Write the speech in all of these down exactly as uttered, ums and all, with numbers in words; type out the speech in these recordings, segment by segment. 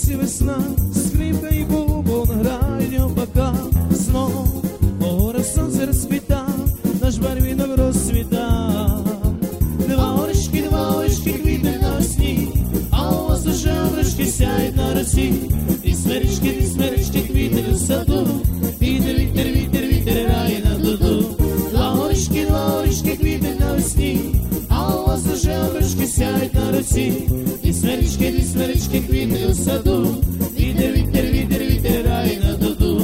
вулиці весна, скрипка і бубон грають опака. Знов по горах сонце розквіта, наш барвінок розцвіта. Два орішки, два орішки квітнуть навесні, а у вас уже обручки сяють на році. І смеречки, і смеречки квітнуть у саду, вітер, вітер, вітер, вітер грає на дуду. Два орішки, два орішки квітнуть навесні, а у вас уже обручки сяють на році. І смеречки, і смеречки квітнуть у саду, вітер, вітер, вітер, вітер грає на дуду.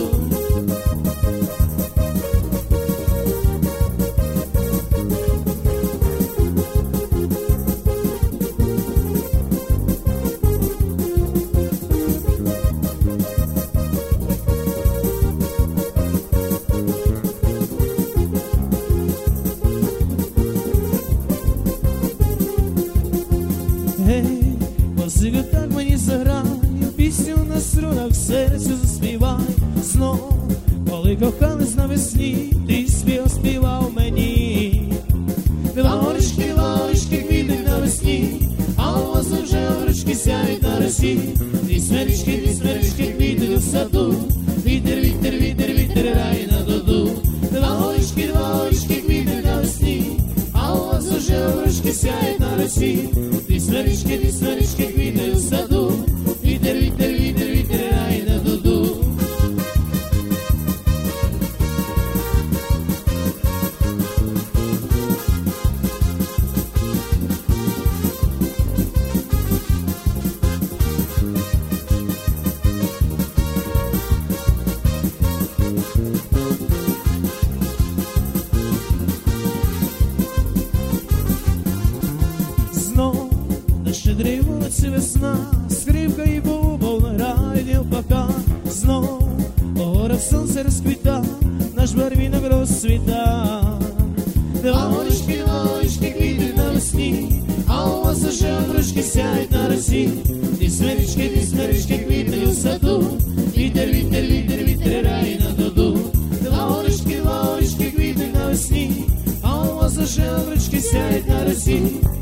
Гей, музика, так мені заграй, пісню на струнах серцю заспівай. Знов, коли кохались навесні, ти спів співав мені. Два орішки, два орішки квітнуть навесні, а у вас уже орішки сяють на росі. Дві смеречки, дві смеречки квітнуть у саду, вітер, вітер, вітер, вітер грає на дуду. Два орішки, два орішки квітнуть навесні, а у вас уже орішки сяють на росі. Дві смеречки, дві смеречки квітнуть у саду, вітер, вітер, вітер, вітер грає на дуду. Знов на щедрій вулиці весна, скрипка і бубон грають опака. Знов по горах сонце розквіта, наш барвінок розцвіта. Два орішки, два орішки квітнуть навесні, а у вас уже обручки сяють на росі. Дві смеречки, дві смеречки квітнуть у саду, вітер, вітер, вітер, вітер грає на дуду. Два орішки, два орішки квітнуть навесні, а у вас уже обручки сяють на росі.